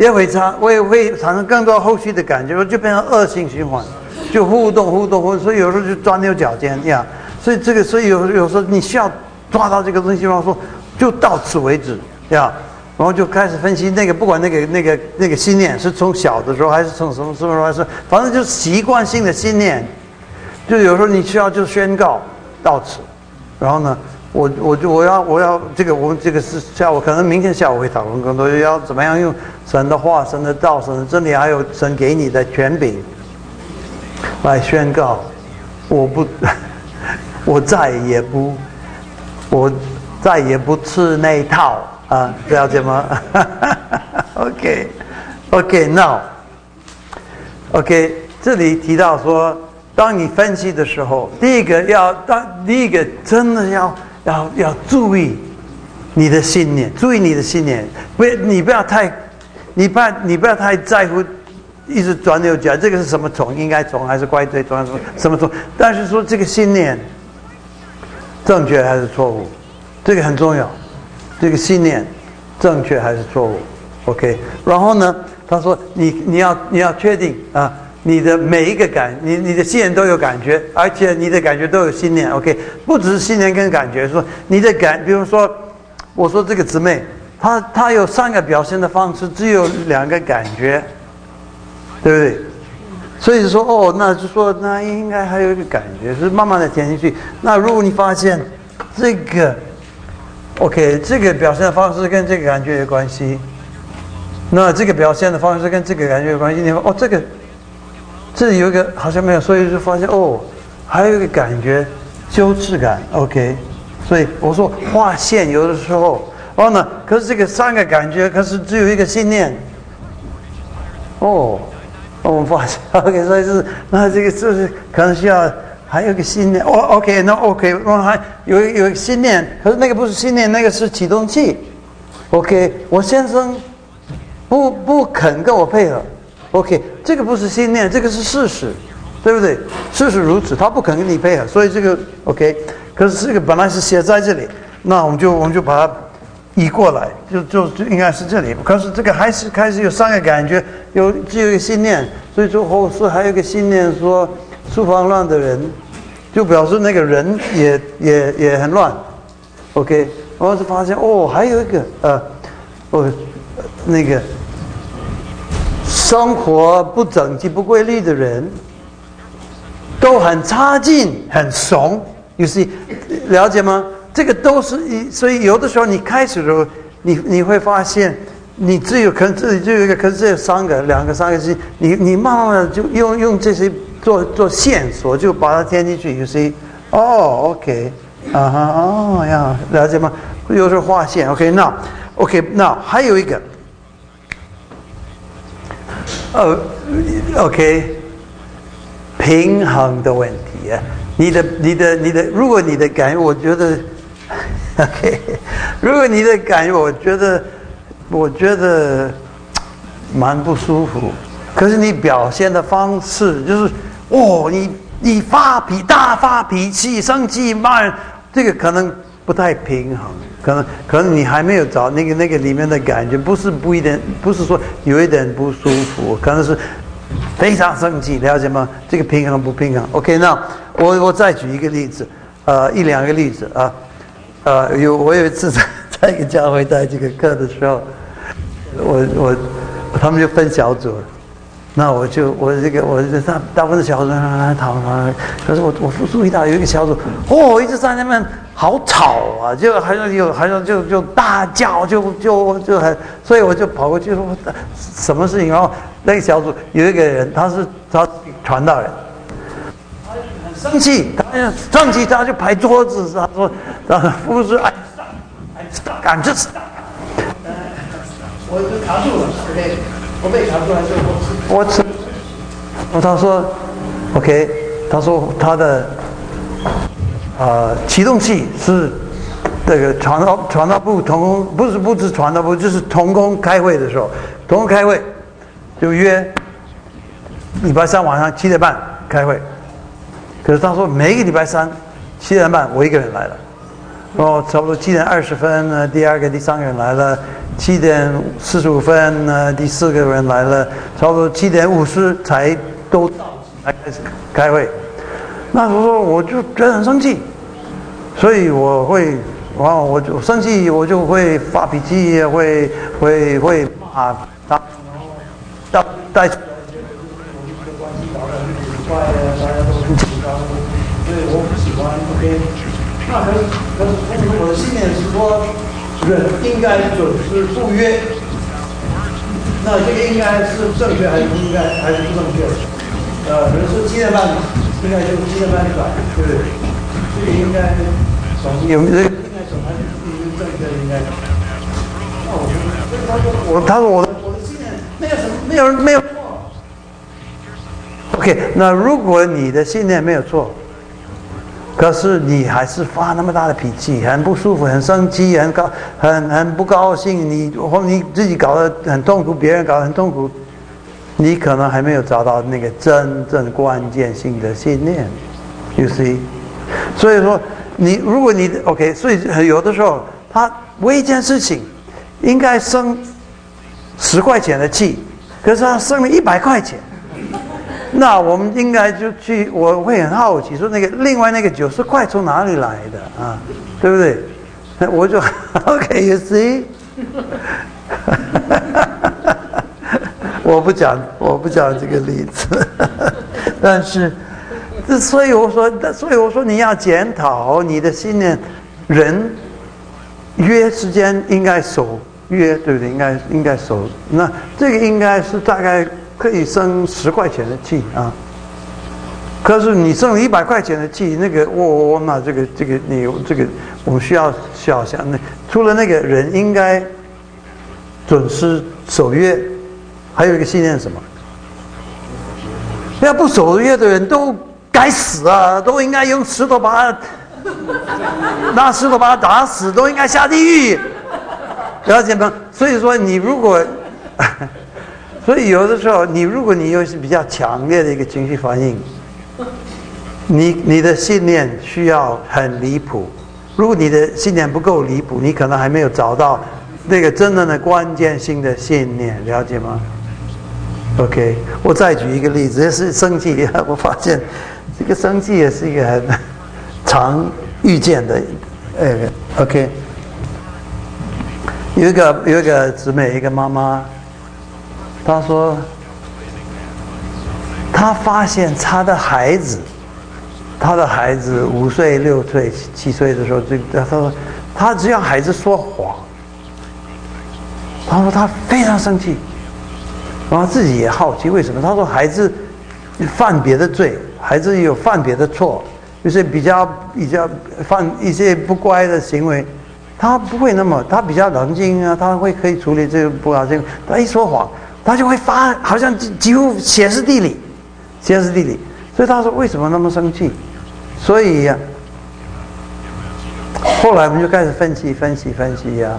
也会产生更多后续的感觉，就变成恶性循环，就互动，所以有时候就钻牛角尖呀。所以有时候你需要抓到这个东西，然后说就到此为止呀。然后就开始分析那个，不管那个信念是从小的时候还是从什么时候，还是反正就是习惯性的信念，就有时候你需要就宣告到此，然后呢，我要这个，我们这个是下午，可能明天下午会讨论更多，要怎么样用神的话、神的道、神的真理，还有神给你的权柄来宣告，我再也不吃那一套。啊，了解吗？OK，now， 这里提到说，当你分析的时候，第一个真的要注意你的信念，你不要太在乎，一直钻牛角，这个是什么虫？应该虫还是怪罪虫？什么虫？但是说这个信念正确还是错误，这个很重要。这个信念正确还是错误 ？OK， 然后呢，他说你要确定啊，你的每一个你的信念都有感觉，而且你的感觉都有信念。OK， 不只是信念跟感觉，说你的比如说，我说这个姊妹，她有3个表现的方式，只有2个感觉，对不对？所以说那就说那应该还有一个感觉，是慢慢的填进去。那如果你发现这个。OK， 这个表现的方式跟这个感觉有关系，那这个表现的方式跟这个感觉有关系。你说这里有一个好像没有，所以就发现还有一个感觉，羞耻感。OK， 所以我说划线有的时候，然后呢，可是这个3个感觉，可是只有一个信念。我们发现 OK， 所以那这个就是可能需要。还有一个信念，OK， 然后还有一个信念，可是那个不是信念，那个是启动器。OK， 我先生不肯跟我配合 ，OK， 这个不是信念，这个是事实，对不对？事实如此，他不肯跟你配合，所以这个 OK， 可是这个本来是写在这里，那我们就把它移过来，就应该是这里。可是这个还是开始有3个感觉，只有一个信念，所以说后世还有一个信念说。书房乱的人，就表示那个人也很乱 ，OK， 然后就发现还有一个那个生活不整齐不规律的人，都很差劲很怂，you see， 了解吗？这个都是所以有的时候你开始的时候，你会发现。你可能这里就有一个，可是这有2个，2个3个是，你慢慢的就用这些做线索，就把它填进去。You see， OK， 呀，了解吗？有时候画线 ，OK，now，还有一个，OK， 平衡的问题啊，你的，如果你的感觉，我觉得 ，OK， 如果你的感觉，我觉得蛮不舒服，可是你表现的方式就是你大发脾气、生气、骂人，这个可能不太平衡，可能你还没有找那个里面的感觉，不是说有一点不舒服，可能是非常生气，了解吗？这个平衡不平衡 ？OK， 那我再举一个例子，1、2个例子啊，我有一次在一个教会带这个课的时候。他们就分小组了，那我大部分的小组来讨论，可是我注意到有一个小组，一直在那边好吵啊，就好像就大叫，就很，所以我就跑过去说什么事情，然后那个小组有一个人，他传道人，很生气，他就拍桌子，他说服侍敢这。我卡住了 ，OK， 我被卡住还是我吃？他说 ，OK， 他说他的启动器是这个传道部同工，不是传道部，就是同工开会的时候，同工开会就约礼拜3晚上7点半开会，可是他说每一个礼拜3 7点半我一个人来了。差不多7点20分，第2个、第3个人来了 7:45第4个人来了，差不多7:50才都到才开始开会。那时候我就觉得很生气，所以我就生气，我就会发脾气，会骂他，然后带出来我们的关系搞得很奇怪的，大家都很紧张，所以我不喜欢。OK， 那可是我的信念是说，人应该准时赴约。那这个应该是正确还是不应该，还是不正确？比如说7:30，应该就7:30转，对不对？这个应该有这个应该什么还是正确的应该？那他说我的信念没有什么没有错。OK， 那如果你的信念没有错，可是你还是发那么大的脾气，很不舒服，很生气，很不高兴，你自己搞得很痛苦，别人搞得很痛苦，你可能还没有找到那个真正关键性的信念 ，you see？ 所以说，如果你 OK， 所以有的时候他为一件事情应该生10块钱的气，可是他生了100块钱。那我们应该就去，我会很好奇，说另外那个90块从哪里来的啊？对不对？我就 OK，you see， 我不讲这个例子，但是，所以我说你要检讨你的信念，人约时间应该守约，对不对？应该守，那这个应该是大概。可以生10块钱的气啊，可是你生了100块钱的气，那个那这个我们需要想，那除了那个人应该准时守约，还有一个信念是什么？要不守约的人都该死啊，都应该用石头把他拿石头把他打死，都应该下地狱，了解吗？所以说你如果所以有的时候，如果你有比较强烈的一个情绪反应，你的信念需要很离谱。如果你的信念不够离谱，你可能还没有找到那个真正的关键性的信念，了解吗 ？OK， 我再举一个例子，这是生气。我发现这个生气也是一个很常遇见的。OK， 有一个姊妹，一个妈妈。他说，他发现他的孩子5岁、6岁、7岁的时候，他说他只要孩子说谎，他说他非常生气，然后自己也好奇为什么。他说孩子犯别的罪，孩子有犯别的错，就是比较犯一些不乖的行为，他不会他比较冷静啊，他可以处理这个不高兴。他一说谎，他就会好像几乎歇斯底里，所以他说为什么那么生气？所以后来我们就开始分析呀，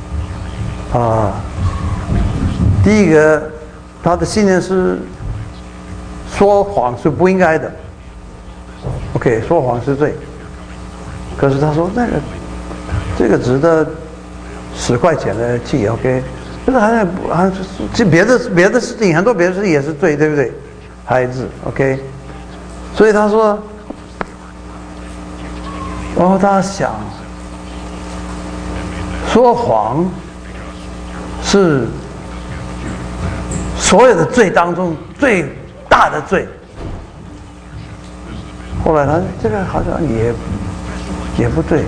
第一个他的信念是说谎是不应该的 ，OK， 说谎是罪，可是他说这个值得10块钱的气 ，OK。这个还是别的事情，很多别的事情也是罪，对不对？孩子 ，OK。所以他说，然后他想，说谎是所有的罪当中最大的罪。后来他这个好像也不对。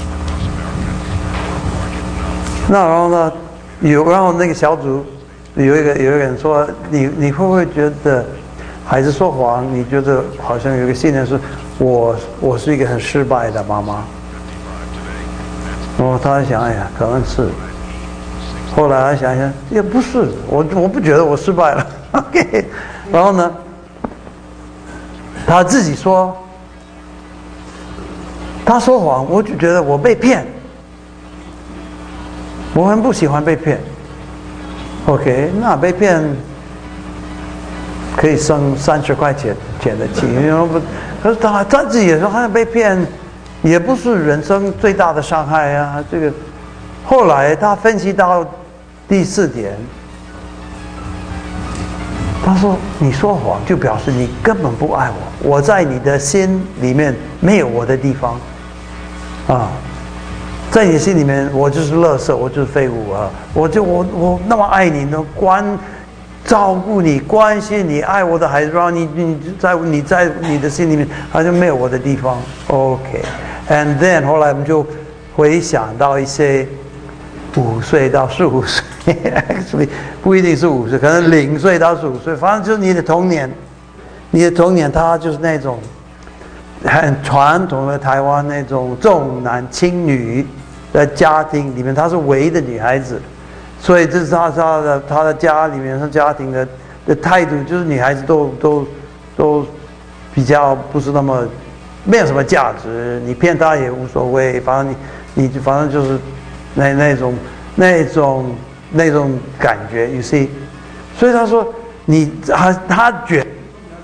那然后呢？然后那个小组有一个人说，你会不会觉得孩子说谎？你觉得好像有一个信念是，我是一个很失败的妈妈。然后他想，哎呀，可能是。后来他想一想，也不是，我不觉得我失败了。OK， 然后呢，他自己说，他说谎，我就觉得我被骗。我很不喜欢被骗 ，OK， 那被骗可以生30块钱的气，可是他自己也说，他被骗也不是人生最大的伤害啊。这个后来他分析到第4点，他说：“你说谎就表示你根本不爱我，我在你的心里面没有我的地方，啊，在你心里面我就是垃圾，我就是废物啊！我那么爱你，能照顾你、关心你、爱我的孩子，让你在你的心里面好像没有我的地方。OK，and then 后来我们就回想到一些5岁到15岁，actually 不一定是5岁，可能0岁到15岁，反正就是你的童年。你的童年，它就是那种很传统的台湾那种重男轻女的家庭里面，她是唯一的女孩子。”所以这是他的家里面，他家庭的态度，就是女孩子都比较不是那么没有什么价值，你骗她也无所谓，反正你反正就是那种感觉 ，you see。所以他说他觉得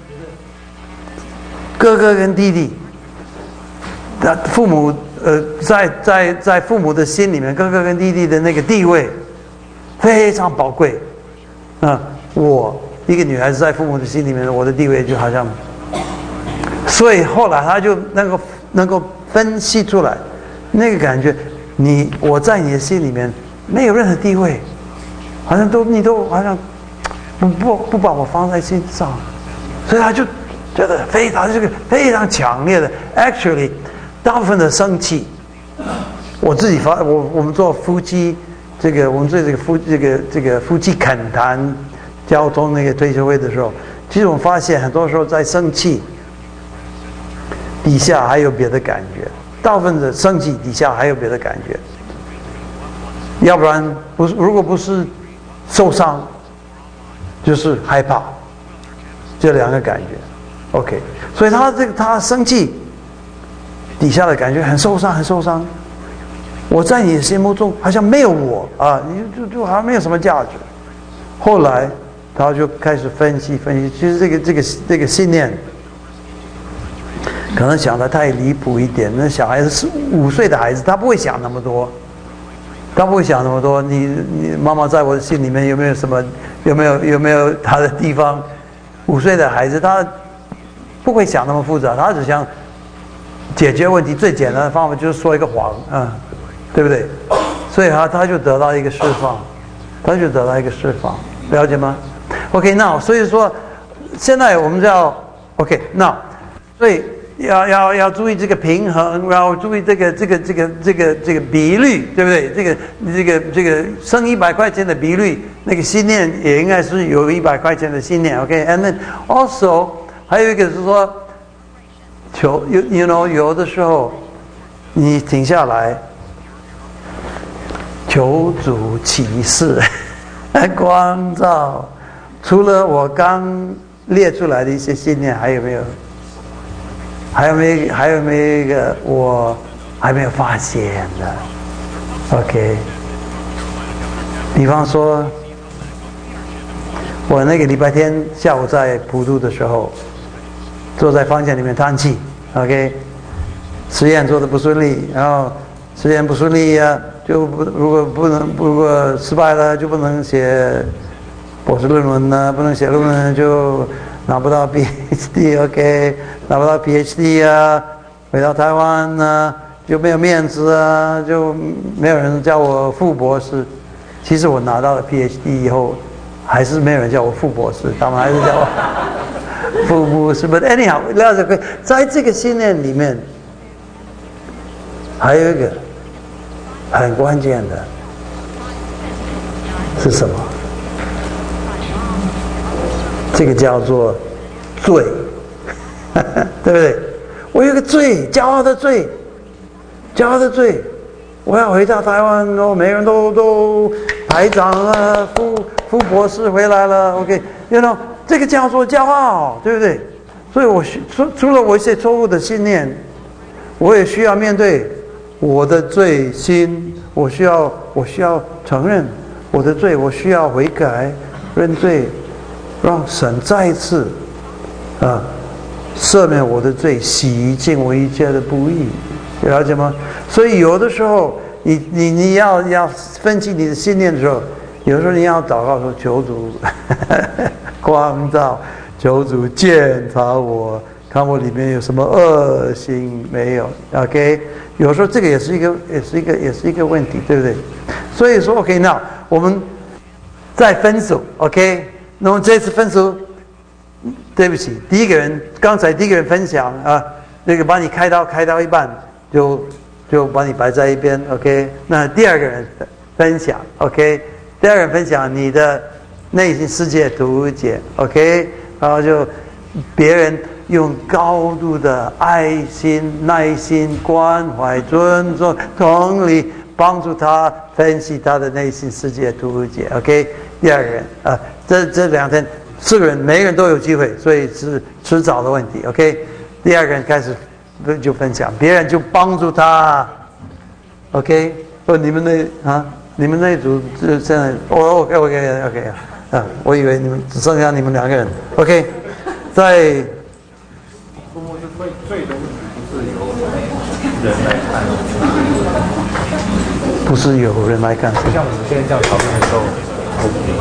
哥哥跟弟弟，父母在父母的心里面，哥哥跟弟弟的那个地位非常宝贵，我一个女孩子在父母的心里面，我的地位就好像，所以后来他就能够分析出来，那个感觉，我在你的心里面没有任何地位，好像你都好像不把我放在心上，所以他就觉得非常强烈的 ，actually 大部分的生气，我自己我们做夫妻。我们做这个夫妻恳谈交通那个退休会的时候，其实我们发现很多时候在生气底下还有别的感觉，大部分的生气底下还有别的感觉，要不然如果不是受伤，就是害怕，这2个感觉。OK， 所以他生气底下的感觉很受伤。我在你的心目中好像没有我啊，你就好像没有什么价值。后来他就开始分析，其实这个信念可能想得太离谱一点。那小孩子是5岁的孩子，他不会想那么多，你妈妈在我的心里面有没有他的地方？5岁的孩子他不会想那么复杂，他只想解决问题。最简单的方法就是说一个谎，对不对？所以他就得到一个释放，了解吗 ？OK， 那所以说，现在我们就要 OK， 那所以要注意这个平衡，然后注意这个比率，对不对？这个剩100块钱的比率，那个信念也应该是有100块钱的信念 ，OK。And then also 还有一个是说，有的时候你停下来。求主启示，光照。除了我刚列出来的一些信念，还有没有一个我还没有发现的 ？OK， 比方说，我那个礼拜天下午在普渡的时候，坐在房间里面叹气 ，OK， 实验做得不顺利，然后实验不顺利呀。如果失败了就不能写博士论文呢，不能写论文就拿不到 PhD，OK， 拿不到 PhD 啊，回到台湾呢就没有面子啊，就没有人叫我副博士。其实我拿到了 PhD 以后，还是没有人叫我副博士，他们还是叫我副博士。But anyhow， 在这个信念里面，还有一个。很关键的是什么？这个叫做罪，对不对？我有个罪，骄傲的罪，我要回到台湾哦，每个人都排长了，副博士回来了 ，OK， 这个叫做骄傲，对不对？所以除了我一些错误的信念，我也需要面对。我的罪心，我需要承认我的罪，我需要悔改认罪，让神再一次赦免我的罪，洗净我一切的不义，了解吗？所以有的时候你要分析你的信念的时候， 有时候你要祷告说求主光照，求主检查我，看我里面有什么恶行没有。OK， 有时候这个也是一个问题，对不对？所以说 OK， 那我们再分组 OK， 那么这次分组，对不起，刚才第一个人分享啊，那个把你开刀一半，就把你摆在一边 OK， 那第二个人分享 OK， 第二个人分享你的内心世界图解 OK， 然后就别人用高度的爱心、耐心、关怀、尊重、同理帮助他分析他的内心世界图解 OK， 第二个人这2天4个人每个人都有机会，所以是迟早的问题 OK， 第二个人开始就分享，别人就帮助他 OK， 你们那一组就现在OK， 我以为你们只剩下你们2个人 OK， 在罪的问题不是由人来看， 不是有人来看， 像我们现在这样讨论的时候，